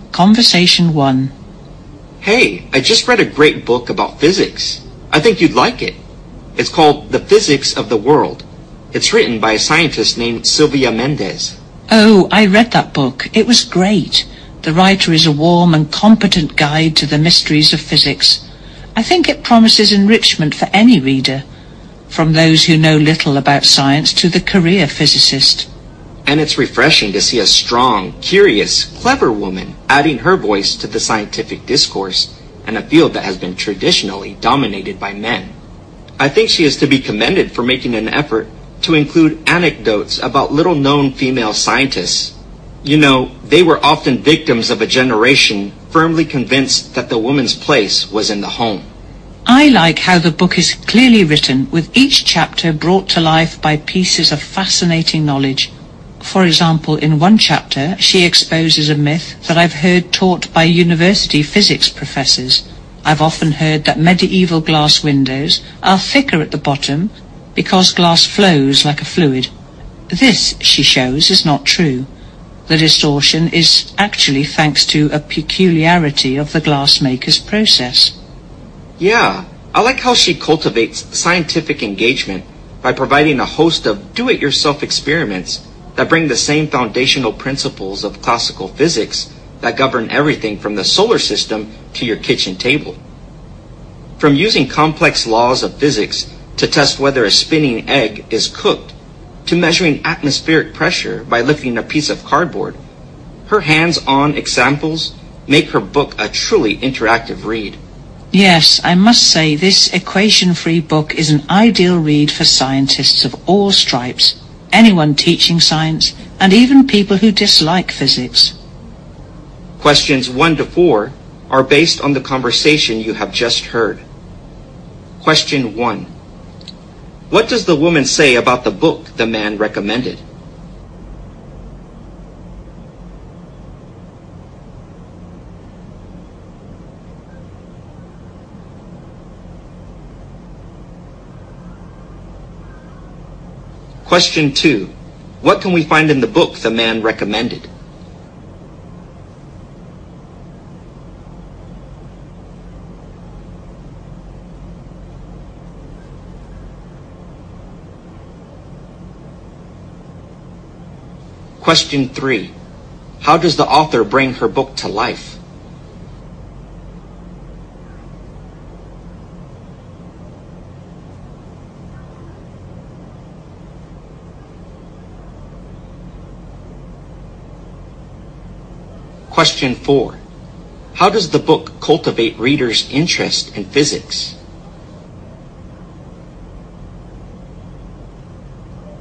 Conversation 1. Hey, I just read a great book about physics. I think you'd like it. It's called The Physics of the World. It's written by a scientist named Sylvia Mendez. Oh, I read that book. It was great. The writer is a warm and competent guide to the mysteries of physics. I think it promises enrichment for any reader, from those who know little about science to the career physicist. And it's refreshing to see a strong, curious, clever woman adding her voice to the scientific discourse in a field that has been traditionally dominated by men. I think she is to be commended for making an effort to include anecdotes about little-known female scientists. You know, they were often victims of a generation firmly convinced that the woman's place was in the home. I like how the book is clearly written, with each chapter brought to life by pieces of fascinating knowledge. For example, in one chapter, she exposes a myth that I've heard taught by university physics professors. I've often heard that medieval glass windows are thicker at the bottom because glass flows like a fluid. This, she shows, is not true. The distortion is actually thanks to a peculiarity of the glassmaker's process. Yeah, I like how she cultivates scientific engagement by providing a host of do-it-yourself experiments that bring the same foundational principles of classical physics that govern everything from the solar system to your kitchen table. From using complex laws of physics to test whether a spinning egg is cooked, to measuring atmospheric pressure by lifting a piece of cardboard, her hands-on examples make her book a truly interactive read. Yes, I must say this equation-free book is an ideal read for scientists of all stripes, anyone teaching science, and even people who dislike physics. Questions 1 to 4 are based on the conversation you have just heard. Question 1. What does the woman say about the book the man recommended? Question 2. What can we find in the book the man recommended? Question 3. How does the author bring her book to life? Question 4. How does the book cultivate readers' interest in physics?